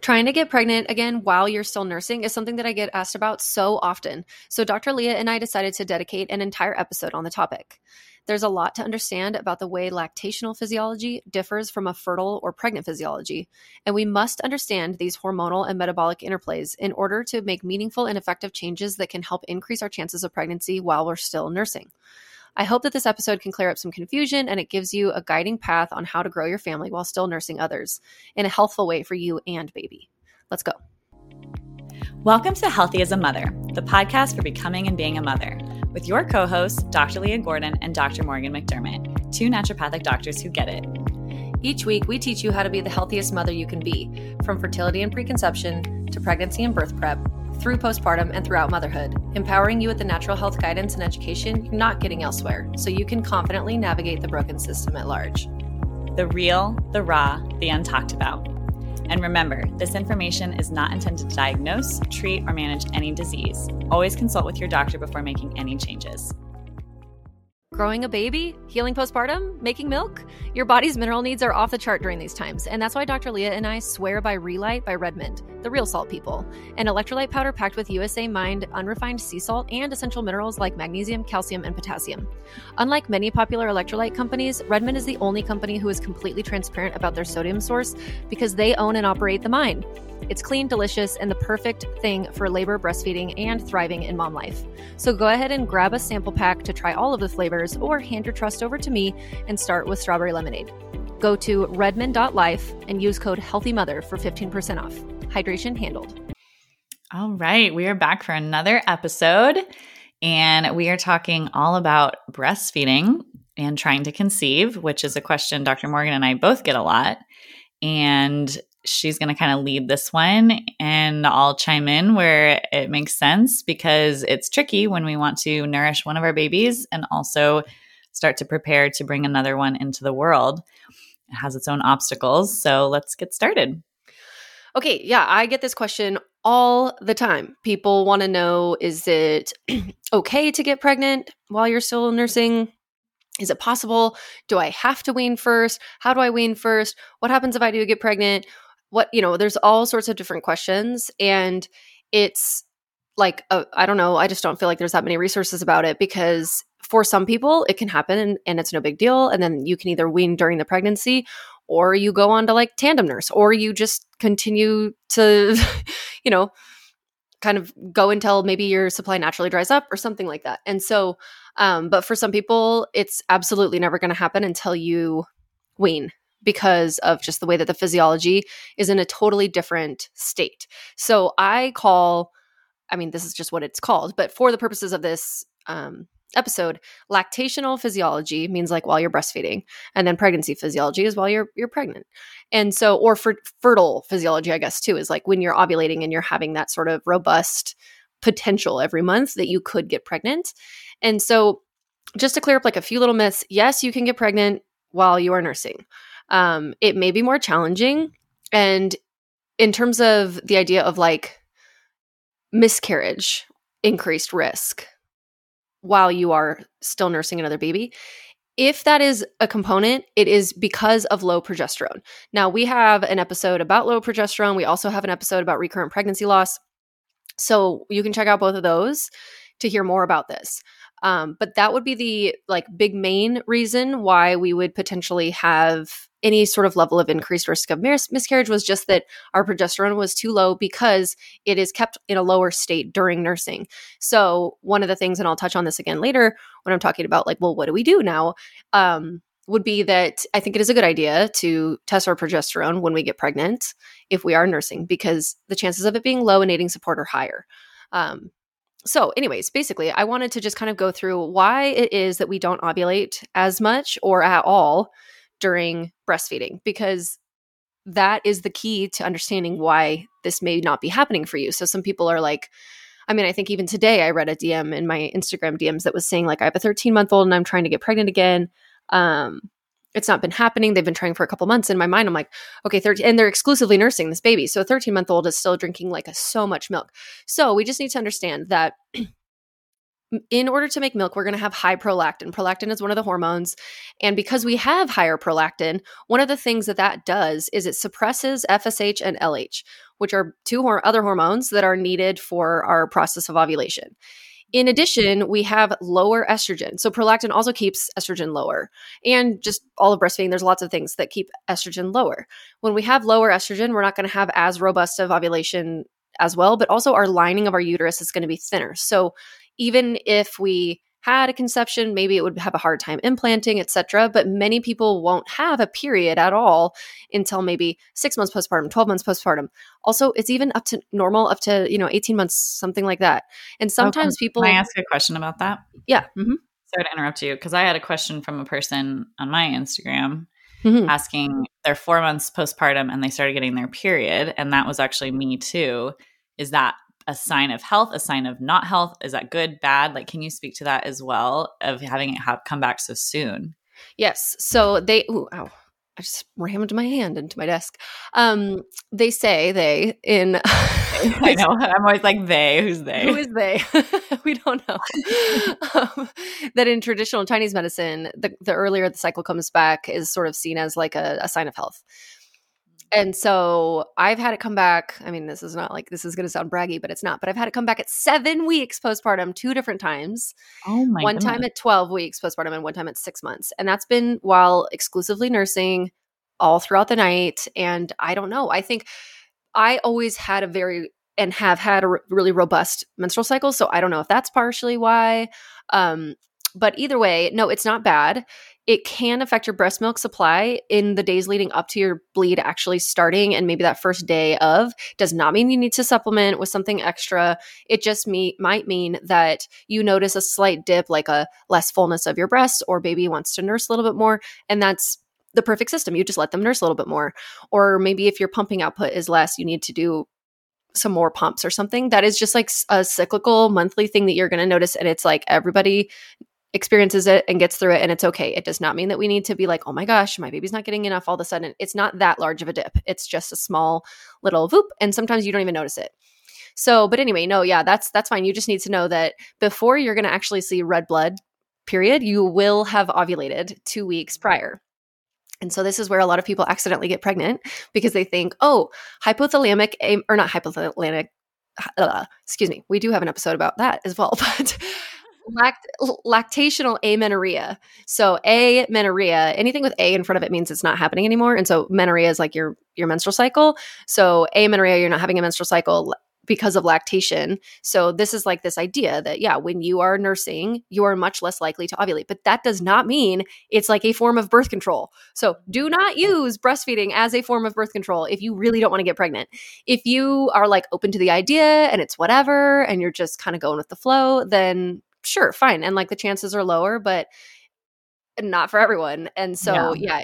Trying to get pregnant again while you're still nursing is something that I get asked about so often. So Dr. Leah and I decided to dedicate an entire episode on the topic. There's a lot to understand about the way lactational physiology differs from a fertile or pregnant physiology, and we must understand these hormonal and metabolic interplays in order to make meaningful and effective changes that can help increase our chances of pregnancy while we're still nursing. I hope that this episode can clear up some confusion and it gives you a guiding path on how to grow your family while still nursing others in a healthful way for you and baby. Let's go. Welcome to Healthy as a Mother, the podcast for becoming and being a mother, with your co-hosts, Dr. Leah Gordon and Dr. Morgan McDermott, two naturopathic doctors who get it. Each week, we teach you how to be the healthiest mother you can be, from fertility and preconception to pregnancy and birth prep, through postpartum and throughout motherhood, empowering you with the natural health guidance and education you're not getting elsewhere, so you can confidently navigate the broken system at large. The real, the raw, the untalked about. And remember, this information is not intended to diagnose, treat, or manage any disease. Always consult with your doctor before making any changes. Growing a baby, healing postpartum, making milk? Your body's mineral needs are off the chart during these times, and that's why Dr. Leah and I swear by Relight by Redmond, the real salt people, an electrolyte powder packed with USA mined, unrefined sea salt and essential minerals like magnesium, calcium, and potassium. Unlike many popular electrolyte companies, Redmond is the only company who is completely transparent about their sodium source because they own and operate the mine. It's clean, delicious, and the perfect thing for labor, breastfeeding, and thriving in mom life. So go ahead and grab a sample pack to try all of the flavors or hand your trust over to me and start with strawberry lemonade. Go to redmond.life and use code HEALTHYMOTHER for 15% off. Hydration handled. All right, we are back for another episode, and we are talking all about breastfeeding and trying to conceive, which is a question Dr. Morgan and I both get a lot. And she's going to kind of lead this one, and I'll chime in where it makes sense because it's tricky when we want to nourish one of our babies and also start to prepare to bring another one into the world. It has its own obstacles. So let's get started. Okay, yeah, I get this question all the time. People want to know, is it okay to get pregnant while you're still nursing? Is it possible? Do I have to wean first? How do I wean first? What happens if I do get pregnant? There's all sorts of different questions, and it's like, I don't know. I just don't feel like there's that many resources about it because for some people it can happen and it's no big deal. And then you can either wean during the pregnancy or you go on to like tandem nurse, or you just continue to, kind of go until maybe your supply naturally dries up or something like that. And so, but for some people, it's absolutely never going to happen until you wean, because of just the way that the physiology is in a totally different state. So this is just what it's called, but for the purposes of this episode, lactational physiology means like while you're breastfeeding, and then pregnancy physiology is while you're pregnant. And so, or for fertile physiology, I guess too, is like when you're ovulating and you're having that sort of robust potential every month that you could get pregnant. And so just to clear up like a few little myths, yes, you can get pregnant while you are nursing. It may be more challenging. And in terms of the idea of like miscarriage, increased risk while you are still nursing another baby, if that is a component, it is because of low progesterone. Now, we have an episode about low progesterone. We also have an episode about recurrent pregnancy loss. So you can check out both of those to hear more about this. But that would be the like big main reason why we would potentially have any sort of level of increased risk of miscarriage, was just that our progesterone was too low because it is kept in a lower state during nursing. So one of the things, and I'll touch on this again later when I'm talking about like, well, what do we do now? Would be that I think it is a good idea to test our progesterone when we get pregnant if we are nursing, because the chances of it being low and needing support are higher. So anyways, basically, I wanted to just kind of go through why it is that we don't ovulate as much or at all during breastfeeding, because that is the key to understanding why this may not be happening for you. So some people are like, I think even today I read a DM in my Instagram DMs that was saying like, I have a 13-month-old and I'm trying to get pregnant again. It's not been happening. They've been trying for a couple months. In my mind, I'm like, okay, 13, and they're exclusively nursing this baby. So a 13-month-old is still drinking like so much milk. So we just need to understand that in order to make milk, we're going to have high prolactin. Prolactin is one of the hormones. And because we have higher prolactin, one of the things that does is it suppresses FSH and LH, which are two other hormones that are needed for our process of ovulation. In addition, we have lower estrogen. So prolactin also keeps estrogen lower. And just all of breastfeeding, there's lots of things that keep estrogen lower. When we have lower estrogen, we're not going to have as robust of ovulation as well, but also our lining of our uterus is going to be thinner. So even if we had a conception, maybe it would have a hard time implanting, etc. But many people won't have a period at all until maybe 6 months postpartum, 12 months postpartum. Also, it's even up to normal, up to 18 months, something like that. And sometimes people. Can I ask a question about that? Yeah. Mm-hmm. Sorry to interrupt you, because I had a question from a person on my Instagram asking they're 4 months postpartum and they started getting their period, and that was actually me too. Is that a sign of health, a sign of not health? Is that good, bad? Like, can you speak to that as well, of having it come back so soon? Yes. So I just rammed my hand into my desk. They say I know. I'm always like, they. Who's they? Who is they? We don't know. That in traditional Chinese medicine, the earlier the cycle comes back is sort of seen as like a sign of health. And so I've had it come back. I mean, this is not like, this is going to sound braggy, but it's not. But I've had it come back at 7 weeks postpartum, 2 different times. Oh my One time at 12 weeks postpartum and one time at 6 months. And that's been while exclusively nursing all throughout the night. And I don't know. I think I always had have had a really robust menstrual cycle. So I don't know if that's partially why. But either way, no, it's not bad. It can affect your breast milk supply in the days leading up to your bleed actually starting, and maybe that first day of. Does not mean you need to supplement with something extra. It just might mean that you notice a slight dip, like a less fullness of your breast, or baby wants to nurse a little bit more, and that's the perfect system. You just let them nurse a little bit more. Or maybe if your pumping output is less, you need to do some more pumps or something. That is just like a cyclical monthly thing that you're going to notice, and it's like everybody experiences it and gets through it, and it's okay. It does not mean that we need to be like, oh my gosh, my baby's not getting enough all of a sudden. It's not that large of a dip. It's just a small little whoop, and sometimes you don't even notice it. So, but anyway, no, yeah, that's fine. You just need to know that before you're going to actually see red blood, period, you will have ovulated 2 weeks prior. And so this is where a lot of people accidentally get pregnant because they think, oh, hypothalamic, or not hypothalamic, excuse me. We do have an episode about that as well, but lactational amenorrhea. So amenorrhea, anything with a in front of it means it's not happening anymore. And so menorrhea is like your menstrual cycle. So amenorrhea, you're not having a menstrual cycle because of lactation. So this is like this idea that, yeah, when you are nursing, you are much less likely to ovulate. But that does not mean it's like a form of birth control. So do not use breastfeeding as a form of birth control if you really don't want to get pregnant. If you are like open to the idea and it's whatever, and you're just kind of going with the flow, then sure, fine. And like the chances are lower, but not for everyone. And so, yeah,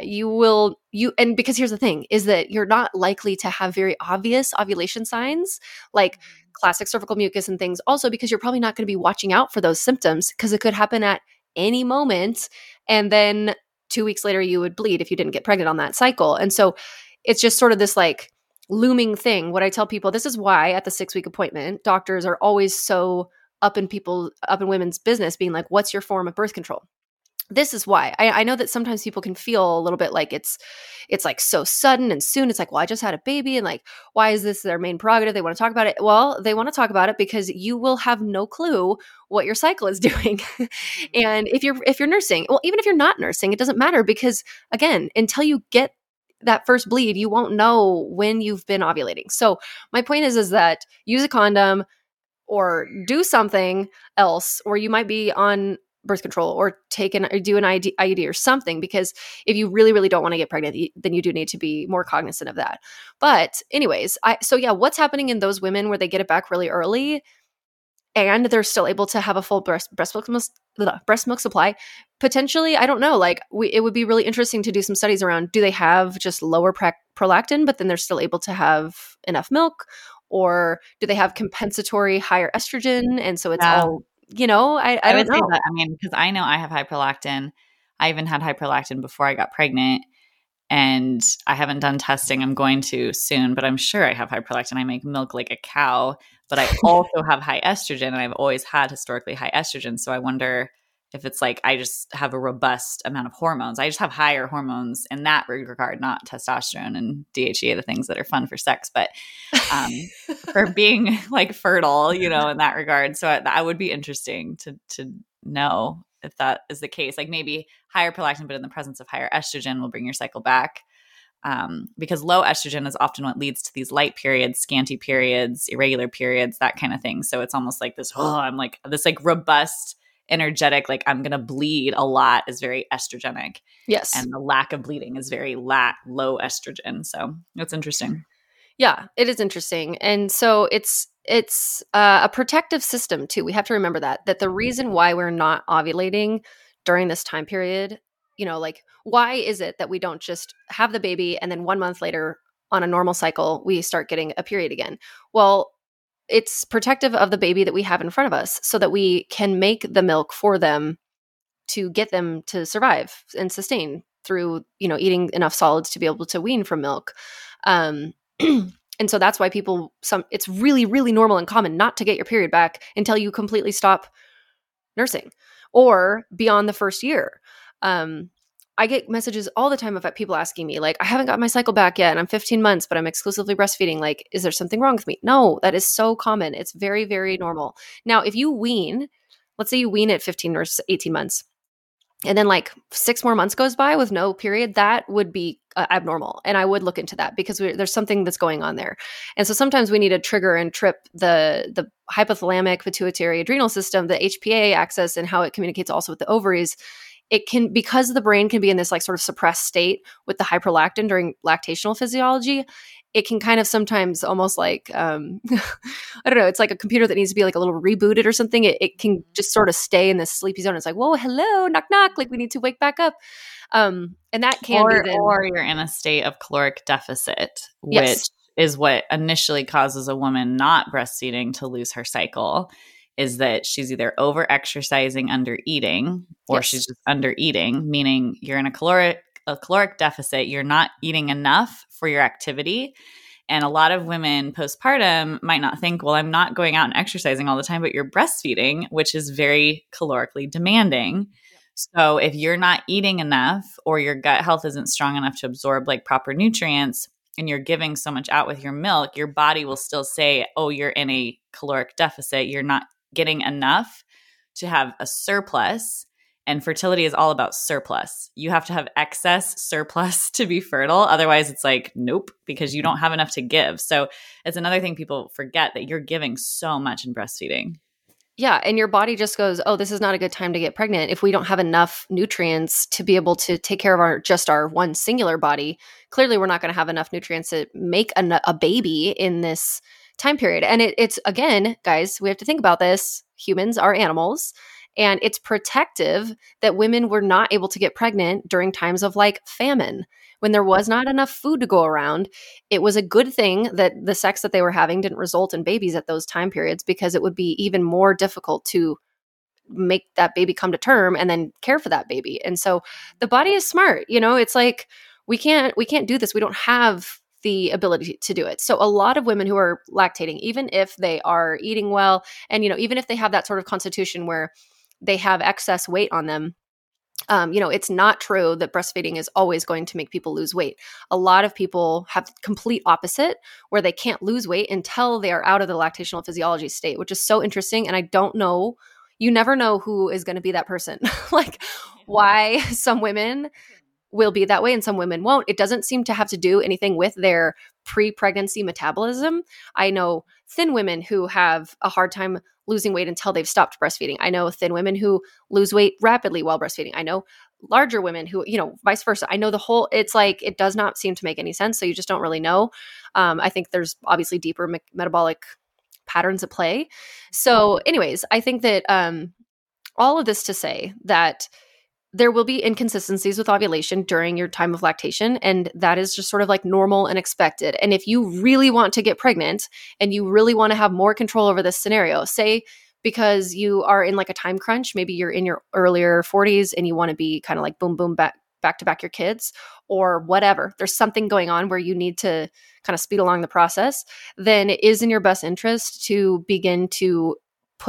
and because here's the thing is that you're not likely to have very obvious ovulation signs like classic cervical mucus and things also, because you're probably not going to be watching out for those symptoms because it could happen at any moment. And then 2 weeks later, you would bleed if you didn't get pregnant on that cycle. And so it's just sort of this like looming thing. What I tell people, this is why at the 6-week appointment, doctors are always so up in women's business being like, what's your form of birth control? This is why I know that sometimes people can feel a little bit like it's like so sudden and soon. It's like, well, I just had a baby, and like, why is this their main prerogative? They want to talk about it. Well, they want to talk about it because you will have no clue what your cycle is doing. And if you're nursing, well, even if you're not nursing, it doesn't matter because again, until you get that first bleed, you won't know when you've been ovulating. So my point is that use a condom or do something else, or you might be on birth control or do an IUD or something, because if you really, really don't want to get pregnant, then you do need to be more cognizant of that. But anyways, what's happening in those women where they get it back really early and they're still able to have a full breast milk supply? Potentially, I don't know, like it would be really interesting to do some studies around, do they have just lower prolactin, but then they're still able to have enough milk? Or do they have compensatory higher estrogen? And so it's all, I don't know. Say that, I mean, because I know I have high prolactin. I even had high prolactin before I got pregnant, and I haven't done testing. I'm going to soon, but I'm sure I have high prolactin. I make milk like a cow, but I also have high estrogen, and I've always had historically high estrogen. So I wonder if it's like I just have a robust amount of hormones. I just have higher hormones in that regard, not testosterone and DHEA, the things that are fun for sex, but for being like fertile, in that regard. So that would be interesting to know if that is the case. Like maybe higher prolactin, but in the presence of higher estrogen will bring your cycle back. Because low estrogen is often what leads to these light periods, scanty periods, irregular periods, that kind of thing. So it's almost like this, I'm like this like robust, energetic, like I'm going to bleed a lot is very estrogenic. Yes. And the lack of bleeding is very low estrogen. So it's interesting. Yeah, it is interesting. And so it's a protective system too. We have to remember that the reason why we're not ovulating during this time period, like why is it that we don't just have the baby and then 1 month later on a normal cycle, we start getting a period again? Well, it's protective of the baby that we have in front of us so that we can make the milk for them to get them to survive and sustain through, eating enough solids to be able to wean from milk. And so that's why it's really, really normal and common not to get your period back until you completely stop nursing or beyond the first year. I get messages all the time of people asking me, like, I haven't got my cycle back yet and I'm 15 months, but I'm exclusively breastfeeding. Like, is there something wrong with me? No, that is so common. It's very, very normal. Now, if you wean, let's say you wean at 15 or 18 months, and then like 6 more months goes by with no period, that would be abnormal. And I would look into that because there's something that's going on there. And so sometimes we need to trigger and trip the hypothalamic pituitary adrenal system, the HPA axis, and how it communicates also with the ovaries. It can, because the brain can be in this like sort of suppressed state with the hyperlactin during lactational physiology, it can kind of sometimes almost like, I don't know, it's like a computer that needs to be like a little rebooted or something. It can just sort of stay in this sleepy zone. It's like, whoa, hello, knock, knock. Like we need to wake back up. And that can be then. Or you're in a state of caloric deficit, Yes. which is what initially causes a woman not breastfeeding to lose her cycle. Is that she's either over exercising, under eating, or she's just under eating, meaning you're in a caloric deficit. You're not eating enough for your activity. And a lot of women postpartum might not think, well, I'm not going out and exercising all the time, but you're breastfeeding, which is very calorically demanding. So if you're not eating enough or your gut health isn't strong enough to absorb like proper nutrients, and you're giving so much out with your milk, your body will still say, oh, you're in a caloric deficit. You're not getting enough to have a surplus. And fertility is all about surplus. You have to have excess surplus to be fertile. Otherwise, it's like, nope, because you don't have enough to give. So it's another thing people forget, that you're giving so much in breastfeeding. Yeah. And your body just goes, oh, this is not a good time to get pregnant. If we don't have enough nutrients to be able to take care of our one singular body, clearly we're not going to have enough nutrients to make a baby in this time period. And it's again, guys, we have to think about this. Humans are animals, and it's protective that women were not able to get pregnant during times of like famine. When there was not enough food to go around, it was a good thing that the sex that they were having didn't result in babies at those time periods, because it would be even more difficult to make that baby come to term and then care for that baby. And so the body is smart. It's like we can't do this. We don't have the ability to do it. So a lot of women who are lactating, even if they are eating well, and even if they have that sort of constitution where they have excess weight on them, it's not true that breastfeeding is always going to make people lose weight. A lot of people have complete opposite, where they can't lose weight until they are out of the lactational physiology state, which is so interesting. And I don't know, you never know who is going to be that person. Like why some women will be that way and some women won't. It doesn't seem to have to do anything with their pre-pregnancy metabolism. I know thin women who have a hard time losing weight until they've stopped breastfeeding. I know thin women who lose weight rapidly while breastfeeding. I know larger women who, vice versa. I know it's like, it does not seem to make any sense. So you just don't really know. I think there's obviously deeper metabolic patterns at play. So anyways, I think that all of this to say that there will be inconsistencies with ovulation during your time of lactation, and that is just sort of like normal and expected. And if you really want to get pregnant and you really want to have more control over this scenario, say because you are in like a time crunch, maybe you're in your earlier 40s and you want to be kind of like boom, boom, back to back your kids or whatever, there's something going on where you need to kind of speed along the process, then it is in your best interest to begin to put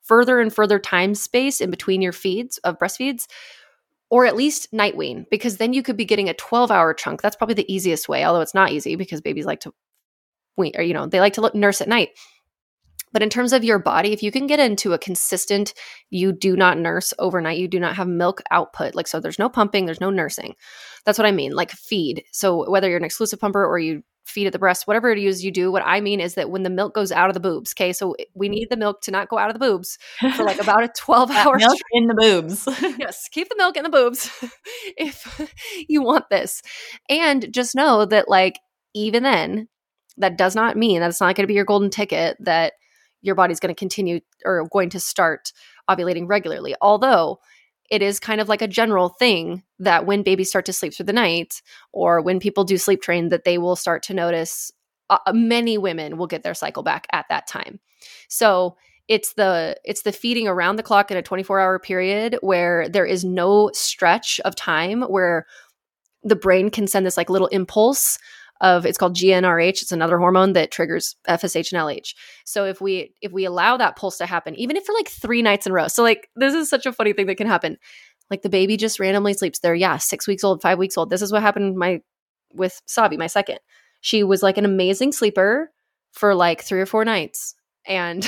further and further time space in between your feeds of breastfeeds, or at least night wean, because then you could be getting a 12-hour chunk. That's probably the easiest way, although it's not easy because babies like to wean, or they like to nurse at night. But in terms of your body, if you can get into a consistent, you do not nurse overnight, you do not have milk output. Like, so there's no pumping, there's no nursing. That's what I mean, like feed. So whether you're an exclusive pumper or you feed at the breast, whatever it is you do, what I mean is that when the milk goes out of the boobs, okay, so we need the milk to not go out of the boobs for like about a 12-hour milk in the boobs. Yes, keep the milk in the boobs if you want this. And just know that like even then, that does not mean that it's not going to be your golden ticket that your body's going to continue or going to start ovulating regularly. Although it is kind of like a general thing that when babies start to sleep through the night, or when people do sleep train, that they will start to notice many women will get their cycle back at that time. So it's the feeding around the clock in a 24-hour period where there is no stretch of time where the brain can send this like little impulse of, it's called GnRH. It's another hormone that triggers FSH and LH. So if we allow that pulse to happen, even if for like 3 nights in a row, so like this is such a funny thing that can happen. Like the baby just randomly sleeps there. Yeah, 6 weeks old, 5 weeks old. This is what happened with Savi, my second. She was like an amazing sleeper for like 3 or 4 nights, and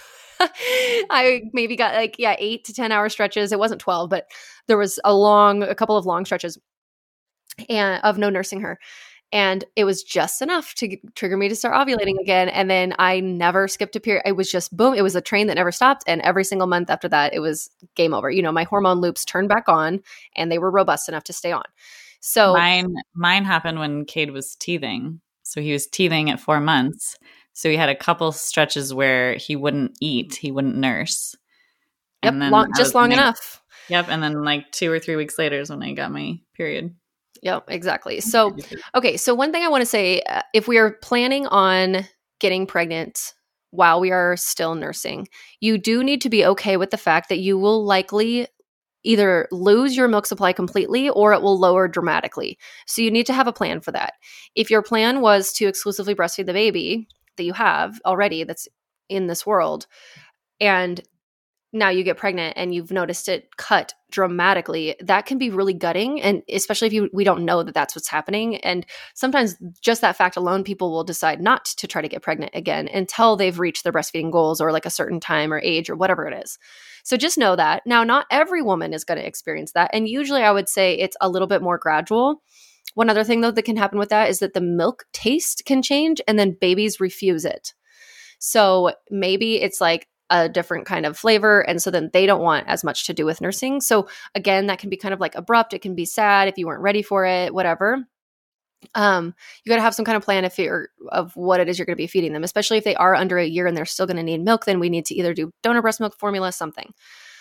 I maybe got like 8 to 10 hour stretches. It wasn't 12, but there was a couple of long stretches and of no nursing her. And it was just enough to trigger me to start ovulating again. And then I never skipped a period. It was just boom. It was a train that never stopped. And every single month after that, it was game over. My hormone loops turned back on and they were robust enough to stay on. So mine happened when Cade was teething. So he was teething at 4 months. So he had a couple stretches where he wouldn't eat, he wouldn't nurse. Yep, and then long enough. Yep. And then like 2 or 3 weeks later is when I got my period. Yep, exactly. So, okay. So one thing I want to say, if we are planning on getting pregnant while we are still nursing, you do need to be okay with the fact that you will likely either lose your milk supply completely or it will lower dramatically. So you need to have a plan for that. If your plan was to exclusively breastfeed the baby that you have already that's in this world, and now you get pregnant and you've noticed it cut dramatically, that can be really gutting. And especially if we don't know that that's what's happening. And sometimes just that fact alone, people will decide not to try to get pregnant again until they've reached their breastfeeding goals or like a certain time or age or whatever it is. So just know that. Now, not every woman is going to experience that. And usually I would say it's a little bit more gradual. One other thing though that can happen with that is that the milk taste can change and then babies refuse it. So maybe it's like a different kind of flavor. And so then they don't want as much to do with nursing. So again, that can be kind of like abrupt. It can be sad if you weren't ready for it, whatever. You got to have some kind of plan of what it is you're going to be feeding them, especially if they are under a year and they're still going to need milk, then we need to either do donor breast milk formula, something.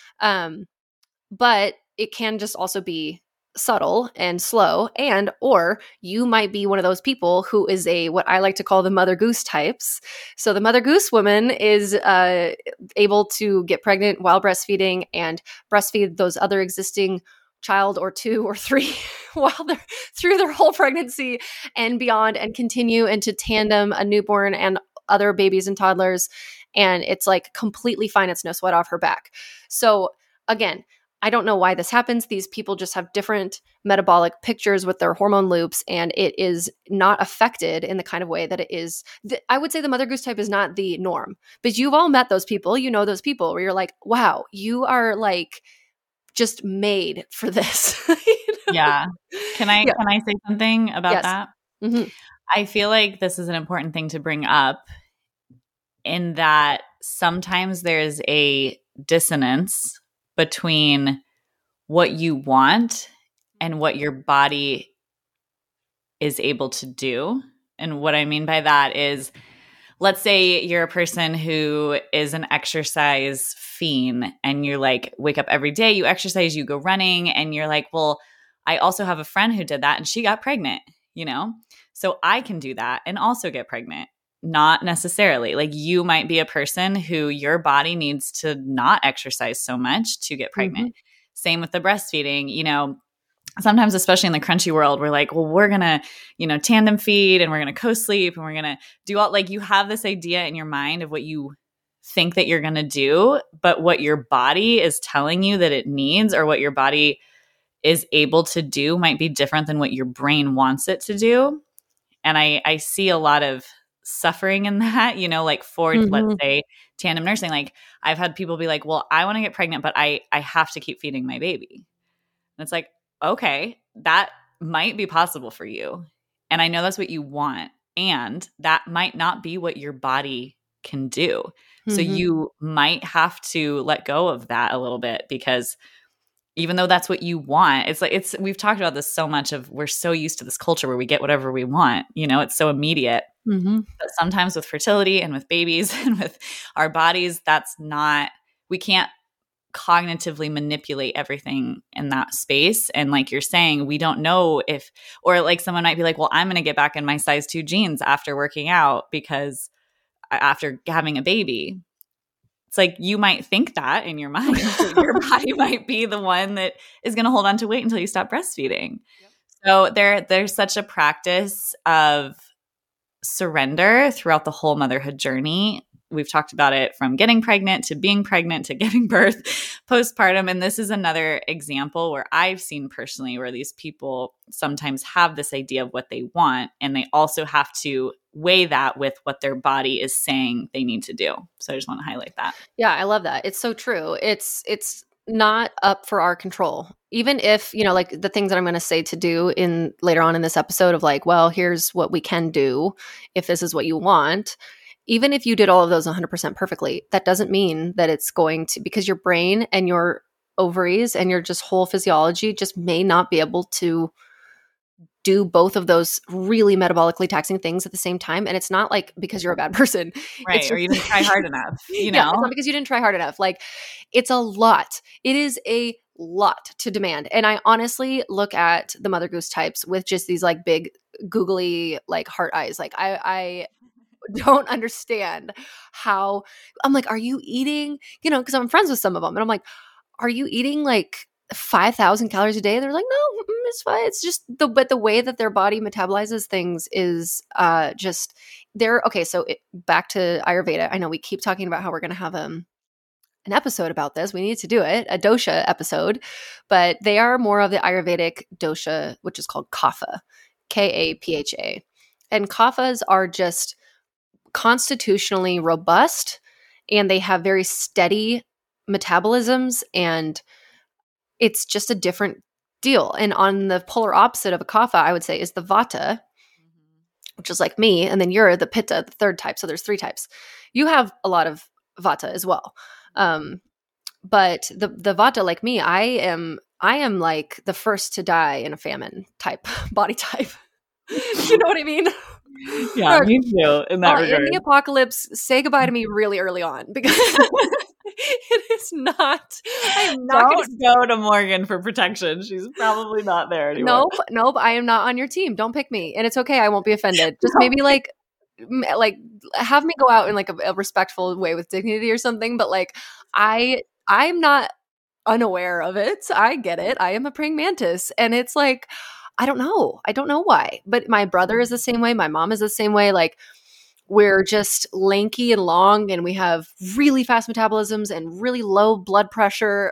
But it can just also be subtle and slow, or you might be one of those people who is what I like to call the mother goose types. So the mother goose woman is able to get pregnant while breastfeeding and breastfeed those other existing child or 2 or 3 while they're through their whole pregnancy and beyond, and continue into tandem a newborn and other babies and toddlers. And it's like completely fine. It's no sweat off her back. So again, I don't know why this happens. These people just have different metabolic pictures with their hormone loops, and it is not affected in the kind of way that it is. I would say the mother goose type is not the norm, but you've all met those people. You know those people where you're like, wow, you are like just made for this. Yeah. Can I say something about that? Mm-hmm. I feel like this is an important thing to bring up, in that sometimes there's a dissonance between what you want and what your body is able to do. And what I mean by that is, let's say you're a person who is an exercise fiend and you're like, wake up every day, you exercise, you go running, and you're like, well, I also have a friend who did that and she got pregnant, so I can do that and also get pregnant. Not necessarily. Like, you might be a person who your body needs to not exercise so much to get pregnant. Mm-hmm. Same with the breastfeeding. Sometimes, especially in the crunchy world, we're like, well, we're going to, tandem feed and we're going to co-sleep and we're going to do all, like, you have this idea in your mind of what you think that you're going to do, but what your body is telling you that it needs, or what your body is able to do, might be different than what your brain wants it to do. And I see a lot of suffering in that, like for, let's say, tandem nursing. Like I've had people be like, well, I want to get pregnant, but I have to keep feeding my baby. And it's like, okay, that might be possible for you. And I know that's what you want. And that might not be what your body can do. So you might have to let go of that a little bit, because even though that's what you want, we've talked about this so much of, we're so used to this culture where we get whatever we want, it's so immediate. But sometimes with fertility and with babies and with our bodies, we can't cognitively manipulate everything in that space. And like you're saying, we don't know or like someone might be like, well, I'm going to get back in my size 2 jeans after working out because after having a baby. It's like, you might think that in your mind, but your body might be the one that is going to hold on to weight until you stop breastfeeding. Yep. So there's such a practice of surrender throughout the whole motherhood journey. We've talked about it from getting pregnant to being pregnant to giving birth, postpartum. And this is another example where I've seen personally where these people sometimes have this idea of what they want, and they also have to weigh that with what their body is saying they need to do. So I just want to highlight that. Yeah, I love that. It's so true. It's not up for our control. Even if, like the things that I'm going to say to do in later on in this episode of like, well, here's what we can do if this is what you want. Even if you did all of those 100% perfectly, that doesn't mean that it's going to, because your brain and your ovaries and your just whole physiology just may not be able to do both of those really metabolically taxing things at the same time. And it's not like because you're a bad person. Right. Or you didn't try hard enough. Yeah, it's not because you didn't try hard enough. Like, it's a lot. It is a lot to demand. And I honestly look at the Mother Goose types with just these like big googly like heart eyes. Like I don't understand how, I'm like, are you eating, because I'm friends with some of them, and I'm like, are you eating like 5,000 calories a day? They're like, no, it's fine. It's just but the way that their body metabolizes things is just okay. So back to Ayurveda. I know we keep talking about how we're going to have an episode about this. We need to do it, a dosha episode, but they are more of the Ayurvedic dosha, which is called Kapha, Kapha. And Kaphas are just constitutionally robust, and they have very steady metabolisms, and it's just a different deal. And on the polar opposite of a kapha, I would say, is the vata, which is like me, and then you're the pitta, the third type. So there's 3 types. You have a lot of vata as well. But the vata, like me, I am like the first to die in a famine type body type. You know what I mean? Yeah, me too, in that regard. In the apocalypse, say goodbye to me really early on, because it is not. I am not going to go to Morgan for protection. She's probably not there anymore. Nope. I am not on your team. Don't pick me, and it's okay. I won't be offended. Just maybe like have me go out in like a respectful way with dignity or something. But like I'm not unaware of it. I get it. I am a praying mantis, and it's like, I don't know why, but my brother is the same way. My mom is the same way. Like, we're just lanky and long, and we have really fast metabolisms and really low blood pressure.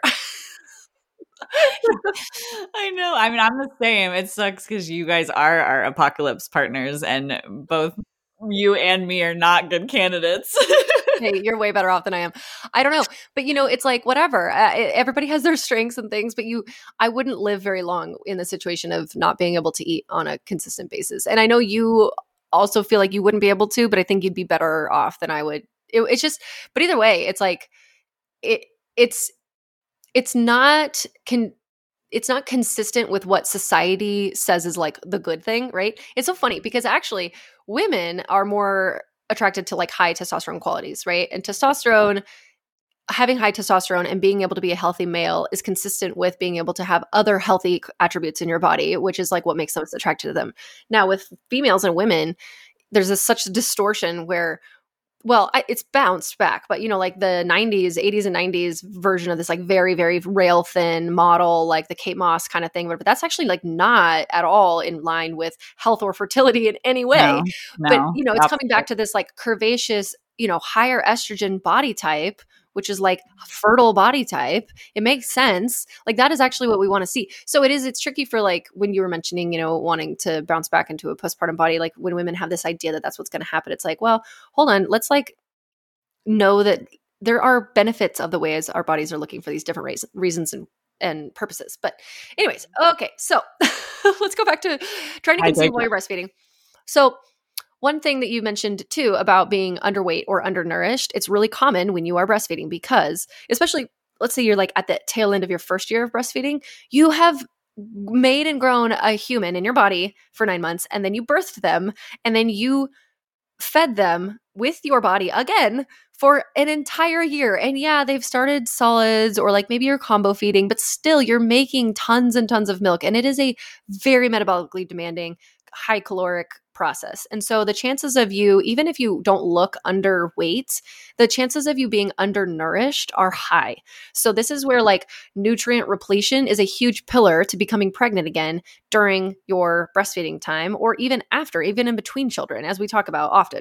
I know. I mean, I'm the same. It sucks because you guys are our apocalypse partners, and both you and me are not good candidates. Hey, you're way better off than I am. I don't know. But, it's like, whatever. Everybody has their strengths and things, but I wouldn't live very long in the situation of not being able to eat on a consistent basis. And I know you also feel like you wouldn't be able to, but I think you'd be better off than I would. It's just, but either way, it's like, it's not consistent with what society says is like the good thing, right? It's so funny because actually women are more attracted to like high testosterone qualities, right? And having high testosterone and being able to be a healthy male is consistent with being able to have other healthy attributes in your body, which is like what makes us attracted to them. Now with females and women, there's such a distortion where, well, it's bounced back, but like the 80s and 90s version of this like very, very rail thin model, like the Kate Moss kind of thing, but that's actually like not at all in line with health or fertility in any way. No, but it's coming back to this like curvaceous higher estrogen body type, which is like fertile body type, it makes sense. Like that is actually what we want to see. So it's tricky for like when you were mentioning, wanting to bounce back into a postpartum body, like when women have this idea that that's what's going to happen, it's like, well, hold on, let's like know that there are benefits of the ways our bodies are looking for these different reasons and purposes. But anyways, okay, so let's go back to trying to conceive while you're breastfeeding. So one thing that you mentioned too about being underweight or undernourished, it's really common when you are breastfeeding because, especially, let's say you're like at the tail end of your first year of breastfeeding, you have made and grown a human in your body for 9 months, and then you birthed them, and then you fed them with your body again for an entire year. And yeah, they've started solids or like maybe you're combo feeding, but still you're making tons and tons of milk. And it is a very metabolically demanding, high caloric process. And so the chances of you, even if you don't look underweight, the chances of you being undernourished are high. So this is where like nutrient repletion is a huge pillar to becoming pregnant again during your breastfeeding time, or even after, even in between children, as we talk about often.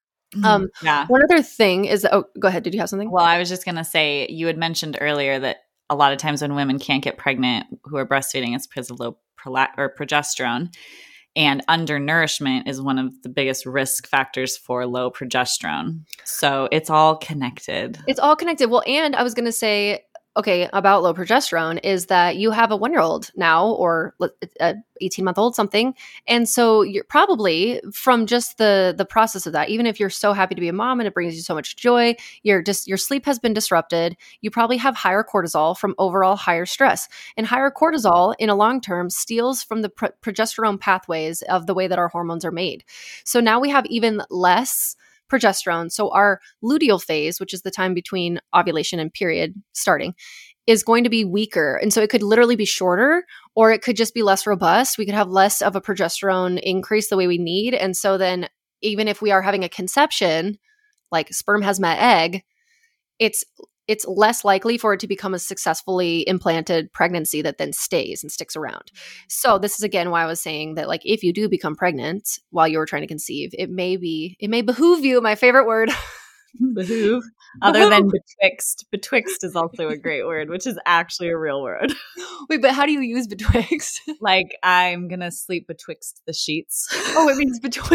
Yeah. One other thing is, go ahead. Did you have something? Well, I was just going to say, you had mentioned earlier that a lot of times when women can't get pregnant who are breastfeeding, it's because of low progesterone. And undernourishment is one of the biggest risk factors for low progesterone. So it's all connected. It's all connected. Well, and I was going to say, okay, about low progesterone is that you have a 1-year-old now or a 18-month-old something. And so you're probably from just the process of that, even if you're so happy to be a mom and it brings you so much joy, your sleep has been disrupted. You probably have higher cortisol from overall higher stress. And higher cortisol in a long term steals from the progesterone pathways of the way that our hormones are made. So now we have even less progesterone. So our luteal phase, which is the time between ovulation and period starting, is going to be weaker. And so it could literally be shorter, or it could just be less robust. We could have less of a progesterone increase the way we need. And so then even if we are having a conception, like sperm has met egg, it's less likely for it to become a successfully implanted pregnancy that then stays and sticks around. So this is again why I was saying that like if you do become pregnant while you were trying to conceive, it may behoove you, my favorite word. Behoove. Other than betwixt. Betwixt is also a great word, which is actually a real word. Wait, but how do you use betwixt? Like I'm going to sleep betwixt the sheets. Oh, it means between.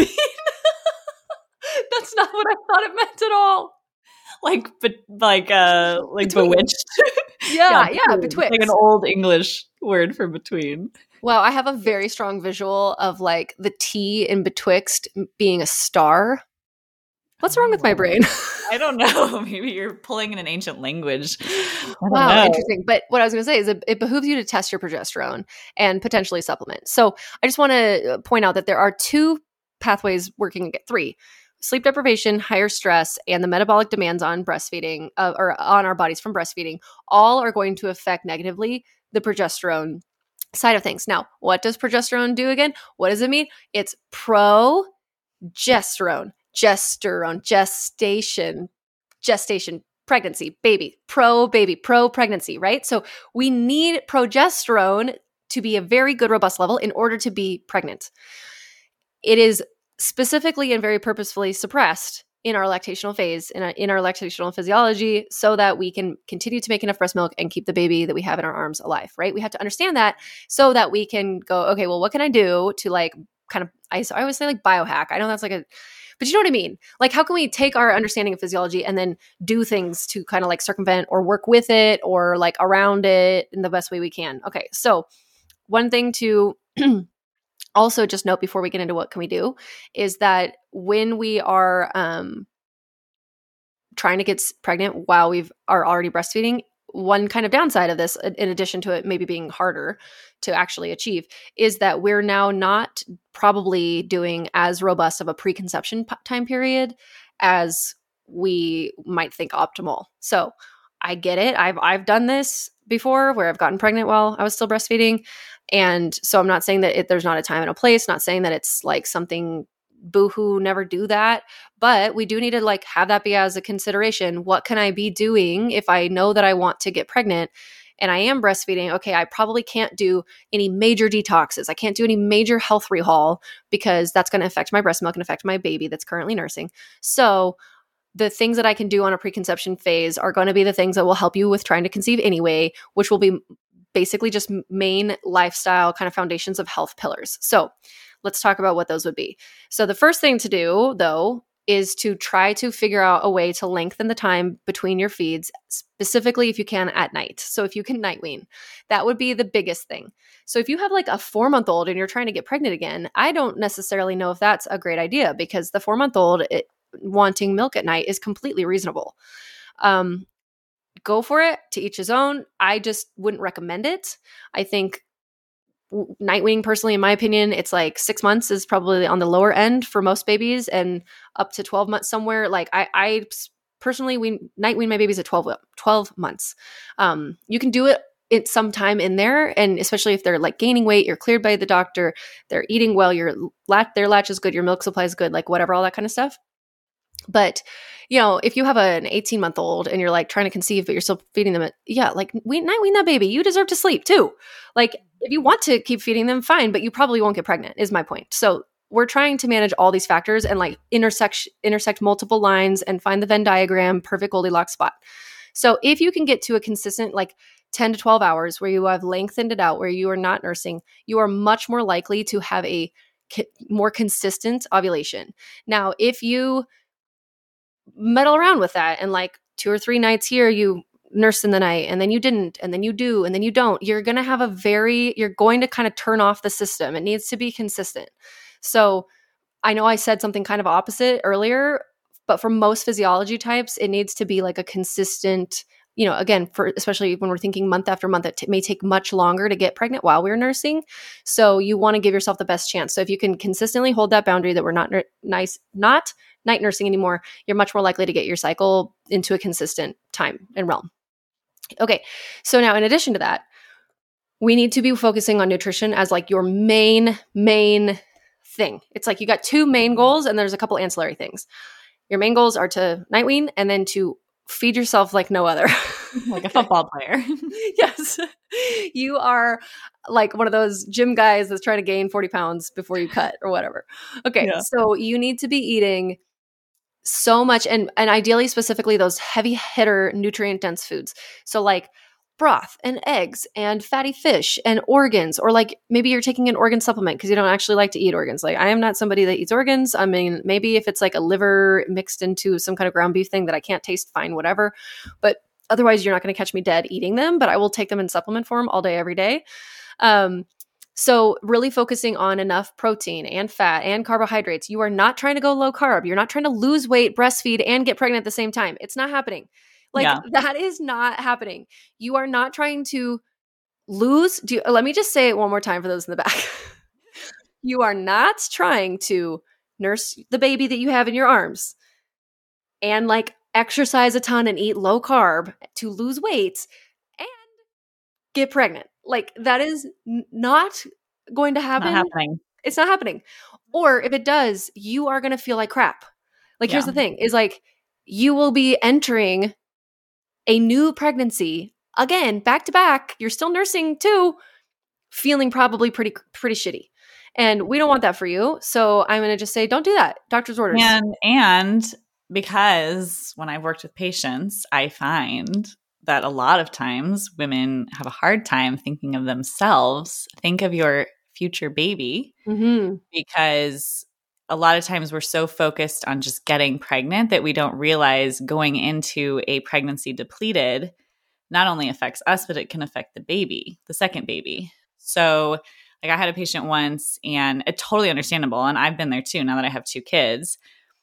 That's not what I thought it meant at all. Like bewitched. Yeah, betwixt. Like an old English word for between. Well, I have a very strong visual of like the T in betwixt being a star. What's wrong with my brain? I don't know. Maybe you're pulling in an ancient language. Wow, interesting. But what I was going to say is it behooves you to test your progesterone and potentially supplement. So I just want to point out that there are 2 pathways working, 3. Sleep deprivation, higher stress, and the metabolic demands on breastfeeding or on our bodies from breastfeeding all are going to affect negatively the progesterone side of things. Now, what does progesterone do again? What does it mean? It's progesterone, gestation, pregnancy, baby, pro pregnancy, right? So we need progesterone to be a very good, robust level in order to be pregnant. It is specifically and very purposefully suppressed in our lactational phase, in our lactational physiology, so that we can continue to make enough breast milk and keep the baby that we have in our arms alive, right? We have to understand that so that we can go, okay, well, what can I do to like kind of, I always say like biohack. I know that's like but you know what I mean? Like, how can we take our understanding of physiology and then do things to kind of like circumvent or work with it or like around it in the best way we can? Okay, so one thing to also just note before we get into what can we do is that when we are trying to get pregnant while we are already breastfeeding, one kind of downside of this, in addition to it maybe being harder to actually achieve, is that we're now not probably doing as robust of a preconception time period as we might think optimal. So I get it. I've done this before where I've gotten pregnant while I was still breastfeeding. And so I'm not saying that there's not a time and a place, not saying that it's like something boohoo, never do that. But we do need to like have that be as a consideration. What can I be doing if I know that I want to get pregnant and I am breastfeeding? Okay, I probably can't do any major detoxes. I can't do any major health rehaul because that's going to affect my breast milk and affect my baby that's currently nursing. So the things that I can do on a preconception phase are going to be the things that will help you with trying to conceive anyway, which will be basically just main lifestyle kind of foundations of health pillars. So let's talk about what those would be. So the first thing to do, though, is to try to figure out a way to lengthen the time between your feeds, specifically if you can at night. So if you can night wean, that would be the biggest thing. So if you have like a 4-month-old and you're trying to get pregnant again, I don't necessarily know if that's a great idea, because the 4-month-old wanting milk at night is completely reasonable. Go for it, to each his own. I just wouldn't recommend it. I think night weaning, personally, in my opinion, it's like 6 months is probably on the lower end for most babies, and up to 12 months somewhere. Like I personally night wean my babies at 12 months. You can do it sometime in there, and especially if they're like gaining weight, you're cleared by the doctor, they're eating well, their latch is good, your milk supply is good, like whatever, all that kind of stuff. But, if you have an 18-month-old and you're like trying to conceive, but you're still feeding them, night wean that baby. You deserve to sleep too. Like if you want to keep feeding them, fine, but you probably won't get pregnant, is my point. So we're trying to manage all these factors and like intersect multiple lines and find the Venn diagram, perfect Goldilocks spot. So if you can get to a consistent like 10 to 12 hours where you have lengthened it out, where you are not nursing, you are much more likely to have a more consistent ovulation. Now, if you meddle around with that and like 2 or 3 nights here you nurse in the night and then you didn't and then you do and then you don't, you're going to kind of turn off the system. It needs to be consistent. So I know I said something kind of opposite earlier, but for most physiology types, it needs to be like a consistent, again, especially when we're thinking month after month, it may take much longer to get pregnant while we're nursing. So you want to give yourself the best chance. So if you can consistently hold that boundary that we're not night nursing anymore, you're much more likely to get your cycle into a consistent time and realm. Okay. So now in addition to that, we need to be focusing on nutrition as like your main thing. It's like you got 2 main goals and there's a couple ancillary things. Your main goals are to night wean and then to feed yourself like no other. Like a football player. Yes. You are like one of those gym guys that's trying to gain 40 pounds before you cut or whatever. Okay. Yeah. So you need to be eating so much and ideally specifically those heavy hitter nutrient dense foods. So like broth and eggs and fatty fish and organs, or like maybe you're taking an organ supplement because you don't actually like to eat organs. Like I am not somebody that eats organs. I mean, maybe if it's like a liver mixed into some kind of ground beef thing that I can't taste, fine, whatever. But otherwise you're not going to catch me dead eating them, but I will take them in supplement form all day, every day. So really focusing on enough protein and fat and carbohydrates. You are not trying to go low carb. You're not trying to lose weight, breastfeed, and get pregnant at the same time. It's not happening. That is not happening. You are not trying to lose. Let me just say it one more time for those in the back. You are not trying to nurse the baby that you have in your arms and like exercise a ton and eat low carb to lose weight and get pregnant. Like that is not going to happen. Not happening. It's not happening. Or if it does, you are going to feel like crap. Like here's the thing is like you will be entering a new pregnancy again, back to back. You're still nursing too, feeling probably pretty shitty. And we don't want that for you. So I'm going to just say, don't do that. Doctor's orders. And because when I've worked with patients, I find that a lot of times women have a hard time thinking of themselves. Think of your future baby, because a lot of times we're so focused on just getting pregnant that we don't realize going into a pregnancy depleted not only affects us, but it can affect the baby, the second baby. So like I had a patient once, and it's totally understandable, and I've been there too now that I have 2 kids.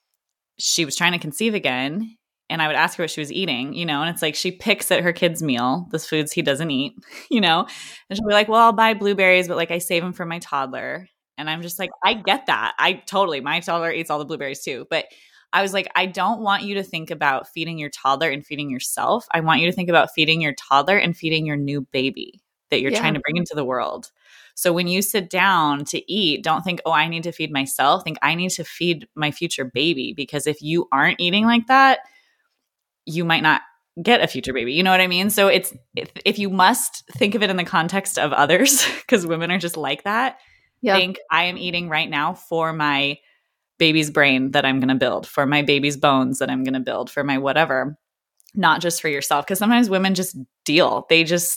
She was trying to conceive again, and I would ask her what she was eating, and it's like she picks at her kid's meal the foods he doesn't eat, and she'll be like, well, I'll buy blueberries, but like I save them for my toddler. And I'm just like, I get that. My toddler eats all the blueberries too. But I was like, I don't want you to think about feeding your toddler and feeding yourself. I want you to think about feeding your toddler and feeding your new baby that you're trying to bring into the world. So when you sit down to eat, don't think, oh, I need to feed myself. Think I need to feed my future baby, because if you aren't eating like that, you might not get a future baby. You know what I mean? So it's if you must think of it in the context of others, because women are just like that. Yeah. Think I am eating right now for my baby's brain that I'm going to build, for my baby's bones that I'm going to build, for my whatever, not just for yourself. Because sometimes women just deal.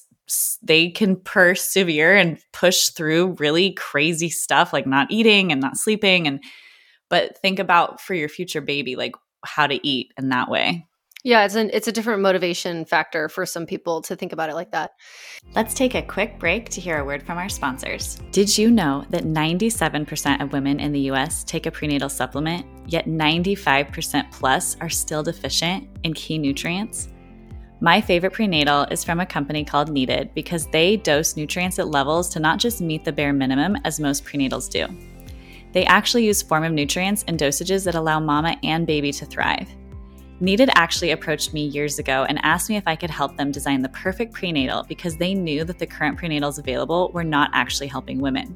They can persevere and push through really crazy stuff like not eating and not sleeping. But think about for your future baby, like how to eat in that way. Yeah, it's a different motivation factor for some people to think about it like that. Let's take a quick break to hear a word from our sponsors. Did you know that 97% of women in the US take a prenatal supplement, yet 95% plus are still deficient in key nutrients? My favorite prenatal is from a company called Needed because they dose nutrients at levels to not just meet the bare minimum as most prenatals do. They actually use form of nutrients and dosages that allow mama and baby to thrive. Needed actually approached me years ago and asked me if I could help them design the perfect prenatal because they knew that the current prenatals available were not actually helping women.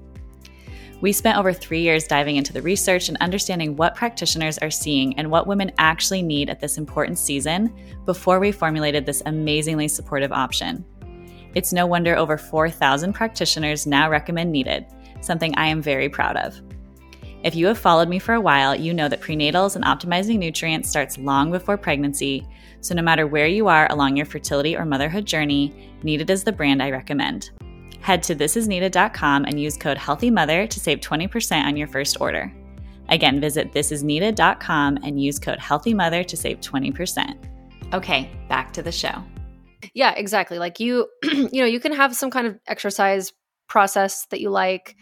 We spent over 3 years diving into the research and understanding what practitioners are seeing and what women actually need at this important season before we formulated this amazingly supportive option. It's no wonder over 4,000 practitioners now recommend Needed, something I am very proud of. If you have followed me for a while, you know that prenatals and optimizing nutrients starts long before pregnancy, so no matter where you are along your fertility or motherhood journey, Needed is the brand I recommend. Head to thisisneeded.com and use code HEALTHYMOTHER to save 20% on your first order. Again, visit thisisneeded.com and use code HEALTHYMOTHER to save 20%. Okay, back to the show. Yeah, exactly. Like you you can have some kind of exercise process that you like.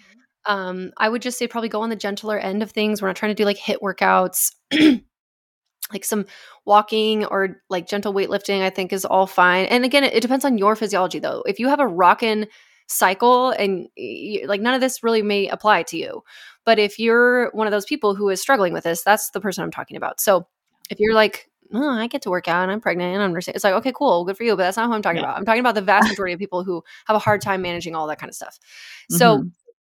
I would just say probably go on the gentler end of things. We're not trying to do like HIIT workouts. Like some walking or like gentle weightlifting, I think is all fine. And again, it depends on your physiology though. If you have a rockin' cycle and like none of this really may apply to you. But if you're one of those people who is struggling with this, that's the person I'm talking about. So if you're like, oh, I get to work out and I'm pregnant and I'm nursing, it's like, okay, cool, good for you. But that's not who I'm talking about. I'm talking about the vast majority of people who have a hard time managing all that kind of stuff. So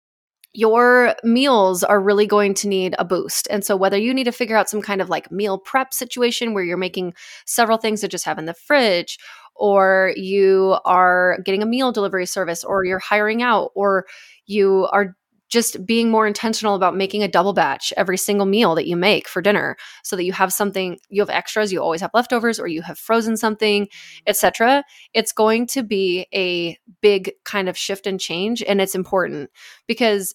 your meals are really going to need a boost. And so whether you need to figure out some kind of like meal prep situation where you're making several things to just have in the fridge, or you are getting a meal delivery service, or you're hiring out, or you are just being more intentional about making a double batch every single meal that you make for dinner so that you have something, you have extras, you always have leftovers, or you have frozen something, etc. It's going to be a big kind of shift and change. And it's important because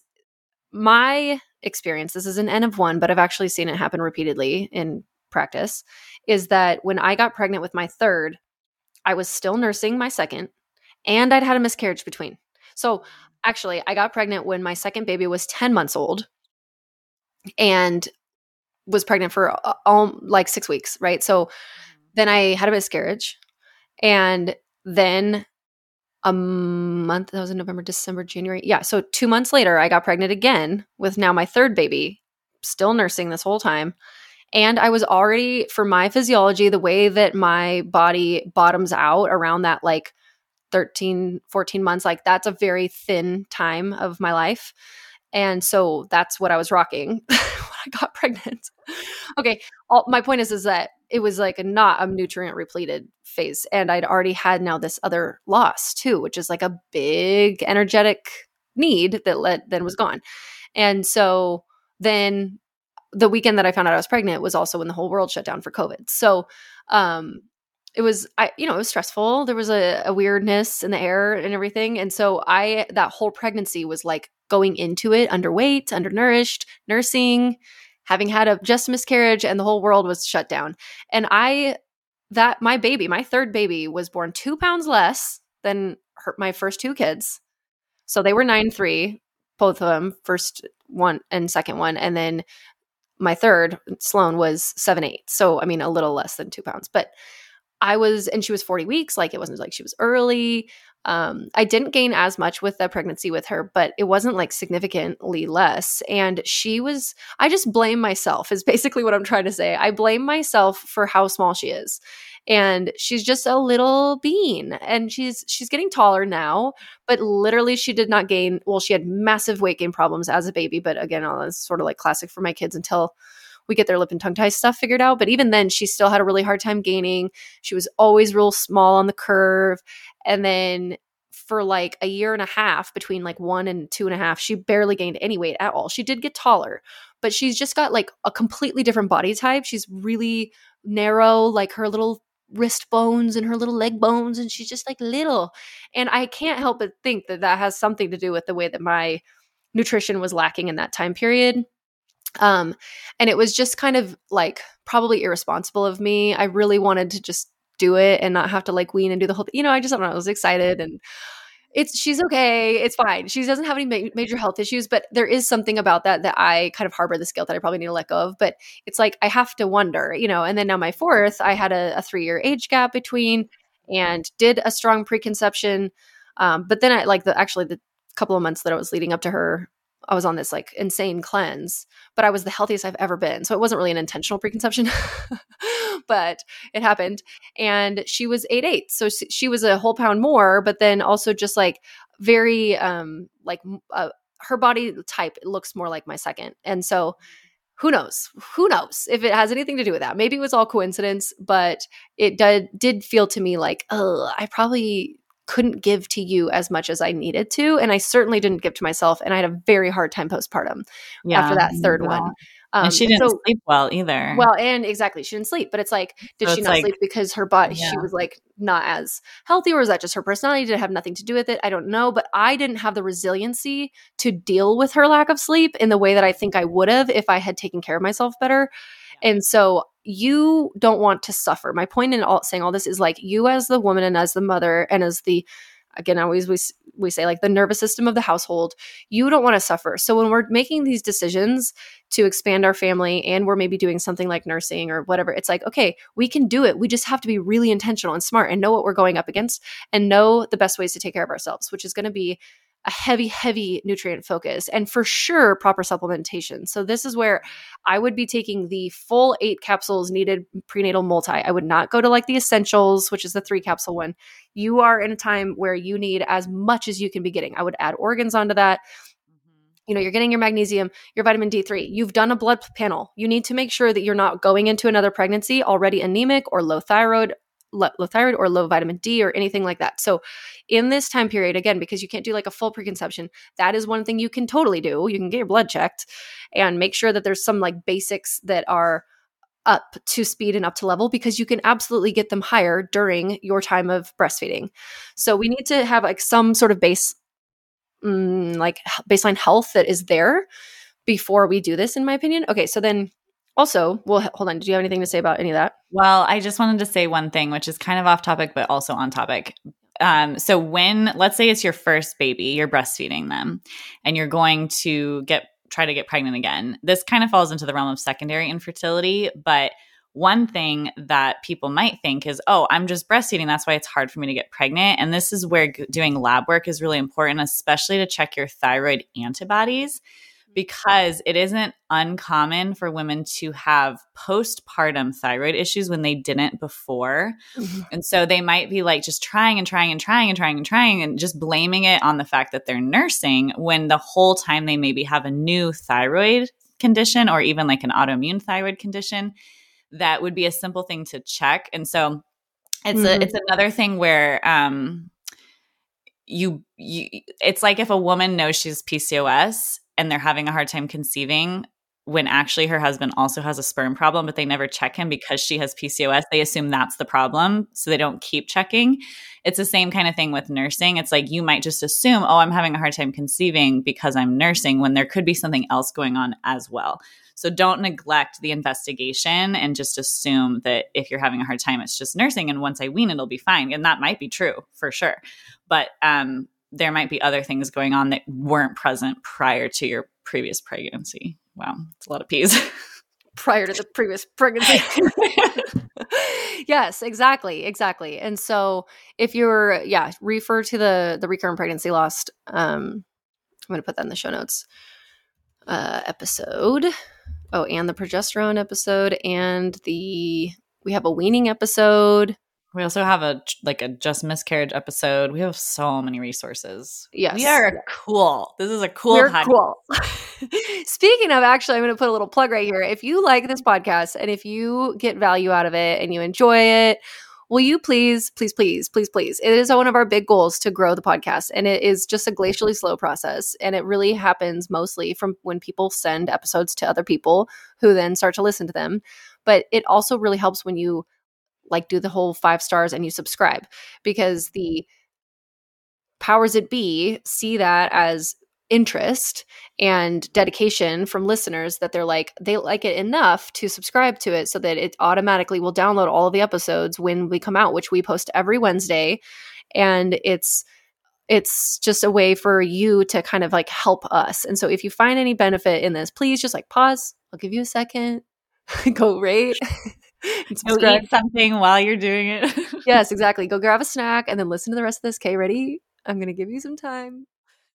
my experience, this is an N of one, but I've actually seen it happen repeatedly in practice, is that when I got pregnant with my third, I was still nursing my second and I'd had a miscarriage between. So actually, I got pregnant when my second baby was 10 months old and was pregnant for like 6 weeks, right? So then I had a miscarriage, and then a month, that was in November, December, January. Yeah. So 2 months later, I got pregnant again with now my third baby, still nursing this whole time. And I was already, for my physiology, the way that my body bottoms out around that like 13, 14 months, like that's a very thin time of my life. And so that's what I was rocking when I got pregnant. Okay. My point is that it was like not a nutrient repleted phase. And I'd already had now this other loss too, which is like a big energetic need that then was gone. And so then the weekend that I found out I was pregnant was also when the whole world shut down for COVID. So, it was, it was stressful. There was a weirdness in the air and everything. And so that whole pregnancy was like going into it underweight, undernourished, nursing, having had just a miscarriage, and the whole world was shut down. And my third baby was born 2 pounds less than my first two kids. So they were 9'3", both of them, first one and second one. And then my third, Sloan, was 7'8". So, I mean, a little less than 2 pounds, but and she was 40 weeks. Like it wasn't like she was early. I didn't gain as much with the pregnancy with her, but it wasn't like significantly less. And I just blame myself is basically what I'm trying to say. I blame myself for how small she is. And she's just a little bean, and she's getting taller now, but literally she did not gain. Well, she had massive weight gain problems as a baby, but again, all that's sort of like classic for my kids until we get their lip and tongue tie stuff figured out. But even then, she still had a really hard time gaining. She was always real small on the curve. And then for like a year and a half, between like 1 and 2.5, she barely gained any weight at all. She did get taller, but she's just got like a completely different body type. She's really narrow, like her little wrist bones and her little leg bones, and she's just like little. And I can't help but think that that has something to do with the way that my nutrition was lacking in that time period. And it was just kind of like probably irresponsible of me. I really wanted to just do it and not have to like wean and do the whole thing. You know, I just don't know. I was excited, and she's okay. It's fine. She doesn't have any major health issues, but there is something about that I kind of harbor this guilt that I probably need to let go of. But it's like, I have to wonder, you know, and then now my fourth, I had a 3-year age gap between and did a strong preconception. But then the couple of months that I was leading up to her, I was on this like insane cleanse, but I was the healthiest I've ever been. So it wasn't really an intentional preconception, but it happened. And she was 8'8". So she was a whole pound more, but then also just like very, her body type looks more like my second. And so who knows if it has anything to do with that. Maybe it was all coincidence, but it did feel to me like, oh, I probably couldn't give to you as much as I needed to. And I certainly didn't give to myself. And I had a very hard time postpartum after that third one. And she didn't sleep well either. Well, and exactly. She didn't sleep, but it's like, did she not sleep because her body, she was like not as healthy, or is that just her personality? Did it have nothing to do with it? I don't know. But I didn't have the resiliency to deal with her lack of sleep in the way that I think I would have if I had taken care of myself better. And so you don't want to suffer. My point in saying all this is like, you as the woman and as the mother and as the, again, always we say like the nervous system of the household, you don't want to suffer. So when we're making these decisions to expand our family and we're maybe doing something like nursing or whatever, it's like, okay, we can do it. We just have to be really intentional and smart and know what we're going up against and know the best ways to take care of ourselves, which is going to be a heavy nutrient focus and for sure proper supplementation. So this is where I would be taking the full 8 capsules needed prenatal multi. I would not go to like the essentials, which is the 3 capsule one. You are in a time where you need as much as you can be getting. I would add organs onto that. You know, you're getting your magnesium, your vitamin D3. You've done a blood panel. You need to make sure that you're not going into another pregnancy already anemic or low thyroid or low vitamin D or anything like that. So in this time period, again, because you can't do like a full preconception, that is one thing you can totally do. You can get your blood checked and make sure that there's some like basics that are up to speed and up to level, because you can absolutely get them higher during your time of breastfeeding. So we need to have like some sort of baseline health that is there before we do this, in my opinion. Okay, so then also, well, hold on. Did you have anything to say about any of that? Well, I just wanted to say one thing, which is kind of off topic, but also on topic. So let's say it's your first baby, you're breastfeeding them, and you're going to try to get pregnant again. This kind of falls into the realm of secondary infertility, but one thing that people might think is, oh, I'm just breastfeeding, that's why it's hard for me to get pregnant. And this is where doing lab work is really important, especially to check your thyroid antibodies, because it isn't uncommon for women to have postpartum thyroid issues when they didn't before. Mm-hmm. And so they might be like just trying and just blaming it on the fact that they're nursing, when the whole time they maybe have a new thyroid condition or even like an autoimmune thyroid condition. That would be a simple thing to check. And so it's another thing where it's like if a woman knows she's PCOS and they're having a hard time conceiving when actually her husband also has a sperm problem, but they never check him because she has PCOS. They assume that's the problem, so they don't keep checking. It's the same kind of thing with nursing. It's like you might just assume, oh, I'm having a hard time conceiving because I'm nursing, when there could be something else going on as well. So don't neglect the investigation and just assume that if you're having a hard time, it's just nursing, and once I wean, it'll be fine. And that might be true for sure. But there might be other things going on that weren't present prior to your previous pregnancy. Wow, it's a lot of P's. Prior to the previous pregnancy. Yes, exactly. And so if you're, refer to the recurrent pregnancy loss. I'm going to put that in the show notes episode. Oh, and the progesterone episode, and we have a weaning episode. We also have a just miscarriage episode. We have so many resources. Yes. We are cool. This is a cool We're podcast. Cool. Speaking of, actually, I'm going to put a little plug right here. If you like this podcast and if you get value out of it and you enjoy it, will you please, please, please, please, please? It is one of our big goals to grow the podcast, and it is just a glacially slow process. And it really happens mostly from when people send episodes to other people who then start to listen to them. But it also really helps when you like do the whole 5 stars and you subscribe, because the powers that be see that as interest and dedication from listeners, that they're like, they like it enough to subscribe to it so that it automatically will download all of the episodes when we come out, which we post every Wednesday. And it's just a way for you to kind of like help us. And so if you find any benefit in this, please just like pause. I'll give you a second. Go rate and Go subscribe. eat something while you're doing it. Yes, exactly. Go grab a snack and then listen to the rest of this. Okay, ready? I'm going to give you some time.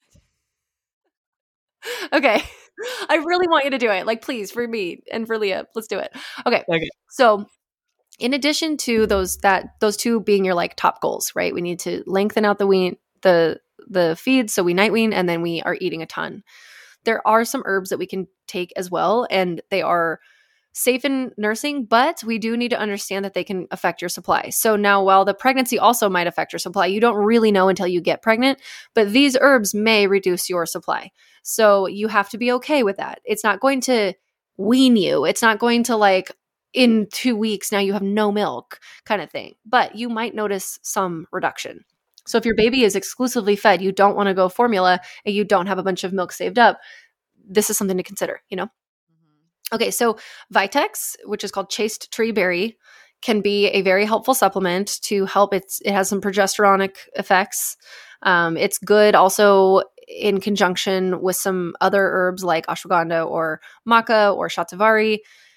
Okay. I really want you to do it. Like, please, for me and for Leah, let's do it. Okay. So in addition to those two being your like top goals, right? We need to lengthen out the feed. So we night wean, and then we are eating a ton. There are some herbs that we can take as well, and they are safe in nursing, but we do need to understand that they can affect your supply. So now, while the pregnancy also might affect your supply, you don't really know until you get pregnant, but these herbs may reduce your supply. So you have to be okay with that. It's not going to wean you. It's not going to like, in 2 weeks, now you have no milk kind of thing, but you might notice some reduction. So if your baby is exclusively fed, you don't want to go formula, and you don't have a bunch of milk saved up, this is something to consider, you know? Okay, so Vitex, which is called chaste tree berry, can be a very helpful supplement to help. It has some progesteronic effects. It's good also in conjunction with some other herbs like ashwagandha or maca or shatavari,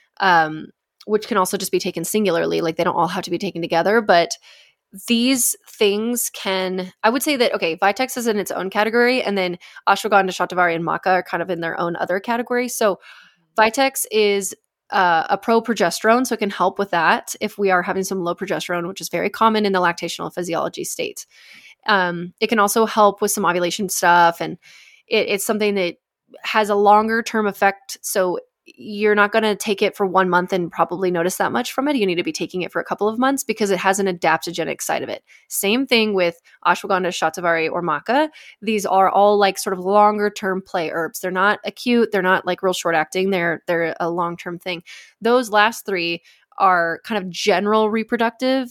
which can also just be taken singularly. Like, they don't all have to be taken together, but these things I would say that, okay, Vitex is in its own category, and then ashwagandha, shatavari, and maca are kind of in their own other category. So Vitex is a pro-progesterone, so it can help with that if we are having some low progesterone, which is very common in the lactational physiology state. It can also help with some ovulation stuff, and it's something that has a longer-term effect, so you're not going to take it for 1 month and probably notice that much from it. You need to be taking it for a couple of months because it has an adaptogenic side of it. Same thing with ashwagandha, shatavari, or maca. These are all like sort of longer term play herbs. They're not acute. They're not like real short acting. They're a long term thing. Those last 3 are kind of general reproductive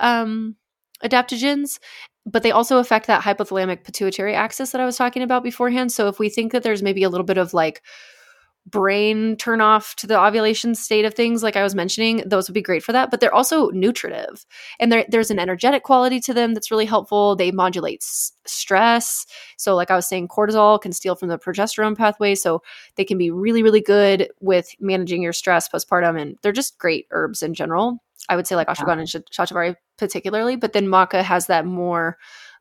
adaptogens, but they also affect that hypothalamic pituitary axis that I was talking about beforehand. So if we think that there's maybe a little bit of like brain turn off to the ovulation state of things, like I was mentioning, those would be great for that. But they're also nutritive, and there's an energetic quality to them that's really helpful. They modulate stress. So like I was saying, cortisol can steal from the progesterone pathway. So they can be really, really good with managing your stress postpartum. And they're just great herbs in general. I would say like ashwagandha and shatavari particularly, but then maca has that more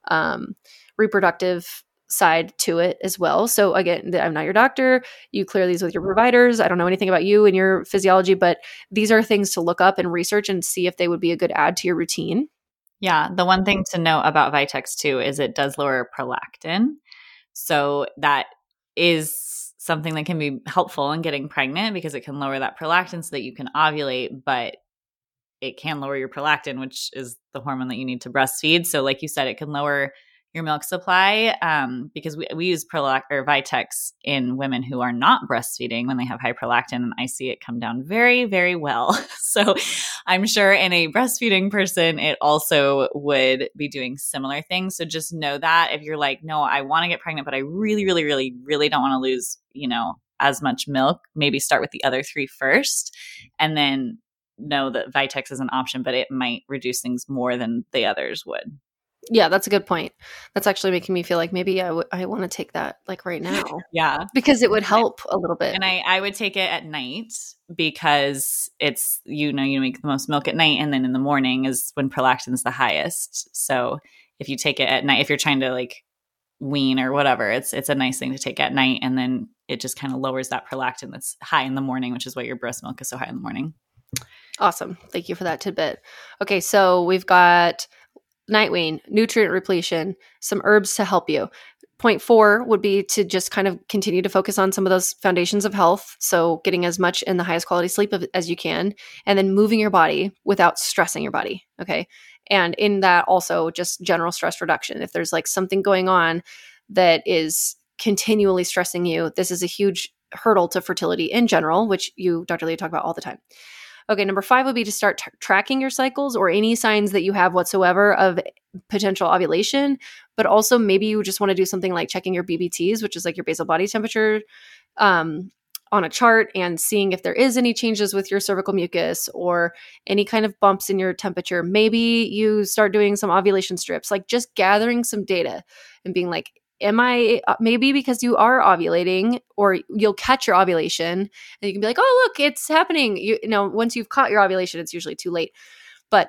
reproductive side to it as well. So again, I'm not your doctor. You clear these with your providers. I don't know anything about you and your physiology, but these are things to look up and research and see if they would be a good add to your routine. Yeah. The one thing to know about Vitex too is it does lower prolactin. So that is something that can be helpful in getting pregnant because it can lower that prolactin so that you can ovulate, but it can lower your prolactin, which is the hormone that you need to breastfeed. So like you said, it can lower your milk supply because we use Vitex in women who are not breastfeeding when they have high prolactin, and I see it come down very, very well. So I'm sure in a breastfeeding person, it also would be doing similar things. So just know that if you're like, no, I want to get pregnant, but I really, really, really, really don't want to lose, as much milk, maybe start with the other 3 first, and then know that Vitex is an option, but it might reduce things more than the others would. Yeah, that's a good point. That's actually making me feel like maybe I want to take that like right now. Yeah. Because it would help a little bit. And I would take it at night because it's, you make the most milk at night, and then in the morning is when prolactin is the highest. So if you take it at night, if you're trying to like wean or whatever, it's a nice thing to take at night, and then it just kind of lowers that prolactin that's high in the morning, which is why your breast milk is so high in the morning. Awesome. Thank you for that tidbit. Okay, so we've got night wean, nutrient repletion, some herbs to help you. Point 4 would be to just kind of continue to focus on some of those foundations of health. So getting as much in the highest quality sleep as you can, and then moving your body without stressing your body. Okay. And in that also just general stress reduction. If there's like something going on that is continually stressing you, this is a huge hurdle to fertility in general, which you, Dr. Leah, talk about all the time. Okay, number 5 would be to start tracking your cycles or any signs that you have whatsoever of potential ovulation, but also maybe you just want to do something like checking your BBTs, which is like your basal body temperature, on a chart, and seeing if there is any changes with your cervical mucus or any kind of bumps in your temperature. Maybe you start doing some ovulation strips, like just gathering some data and being like, maybe because you are ovulating, or you'll catch your ovulation and you can be like, oh, look, it's happening. You know, once you've caught your ovulation, it's usually too late, but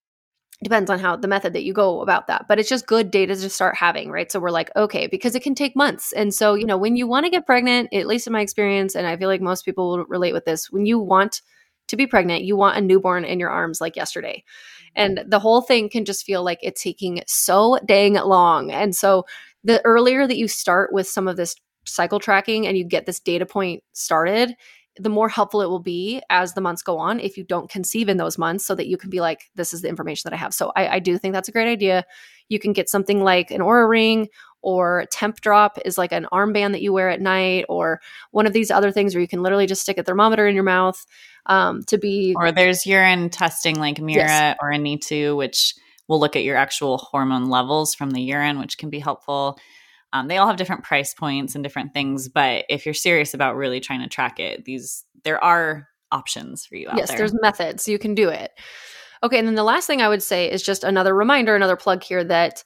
it depends on how the method that you go about that. But it's just good data to start having, right? So we're like, okay, because it can take months. And so, you know, when you want to get pregnant, at least in my experience, and I feel like most people will relate with this, when you want to be pregnant, you want a newborn in your arms like yesterday. And the whole thing can just feel like it's taking so dang long. And so the earlier that you start with some of this cycle tracking and you get this data point started, the more helpful it will be as the months go on if you don't conceive in those months, so that you can be like, this is the information that I have. So I do think that's a great idea. You can get something like an Oura ring, or Temp Drop is like an armband that you wear at night, or one of these other things where you can literally just stick a thermometer in your mouth to be. Or there's urine testing like Mira, yes, or Anitu, which will look at your actual hormone levels from the urine, which can be helpful. They all have different price points and different things, but if you're serious about really trying to track it, there are options for you out there. Yes, there's methods. You can do it. Okay, and then the last thing I would say is just another reminder, another plug here, that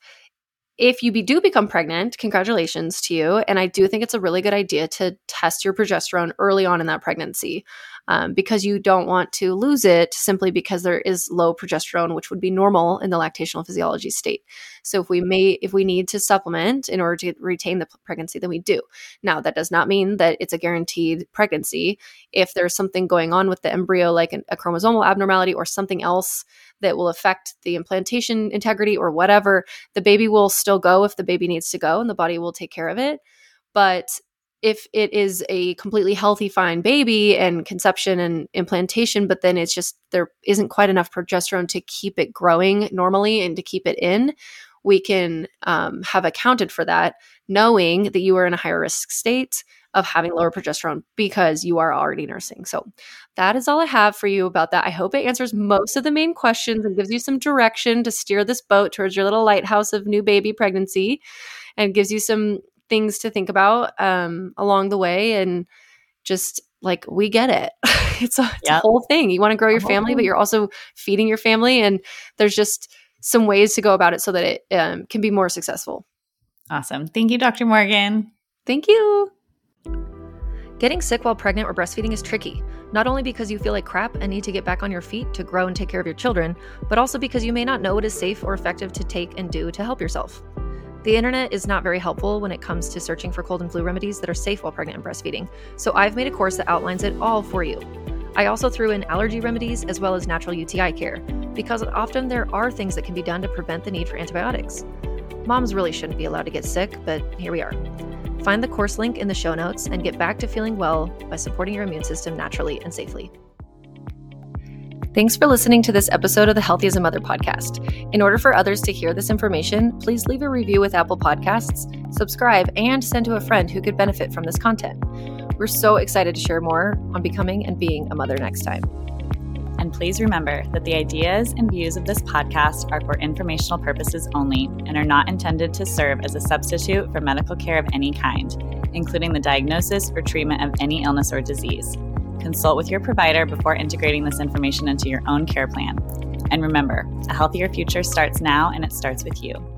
if you do become pregnant, congratulations to you. And I do think it's a really good idea to test your progesterone early on in that pregnancy, because you don't want to lose it simply because there is low progesterone, which would be normal in the lactational physiology state. So if we need to supplement in order to retain the pregnancy, then we do. Now, that does not mean that it's a guaranteed pregnancy. If there's something going on with the embryo, like a chromosomal abnormality or something else that will affect the implantation integrity or whatever, the baby will still go if the baby needs to go, and the body will take care of it. But if it is a completely healthy, fine baby and conception and implantation, but then it's just there isn't quite enough progesterone to keep it growing normally and to keep it in, we can have accounted for that, knowing that you are in a higher risk state of having lower progesterone because you are already nursing. So that is all I have for you about that. I hope it answers most of the main questions and gives you some direction to steer this boat towards your little lighthouse of new baby pregnancy, and gives you some things to think about along the way. And just like, we get it. It's a whole thing. You want to grow your family, but you're also feeding your family. And there's just some ways to go about it so that it can be more successful. Awesome. Thank you, Dr. Morgan. Thank you. Getting sick while pregnant or breastfeeding is tricky, not only because you feel like crap and need to get back on your feet to grow and take care of your children, but also because you may not know what is safe or effective to take and do to help yourself. The internet is not very helpful when it comes to searching for cold and flu remedies that are safe while pregnant and breastfeeding, so I've made a course that outlines it all for you. I also threw in allergy remedies as well as natural UTI care, because often there are things that can be done to prevent the need for antibiotics. Moms really shouldn't be allowed to get sick, but here we are. Find the course link in the show notes and get back to feeling well by supporting your immune system naturally and safely. Thanks for listening to this episode of the Healthy as a Mother podcast. In order for others to hear this information, please leave a review with Apple Podcasts, subscribe, and send to a friend who could benefit from this content. We're so excited to share more on becoming and being a mother next time. And please remember that the ideas and views of this podcast are for informational purposes only and are not intended to serve as a substitute for medical care of any kind, including the diagnosis or treatment of any illness or disease. Consult with your provider before integrating this information into your own care plan. And remember, a healthier future starts now, and it starts with you.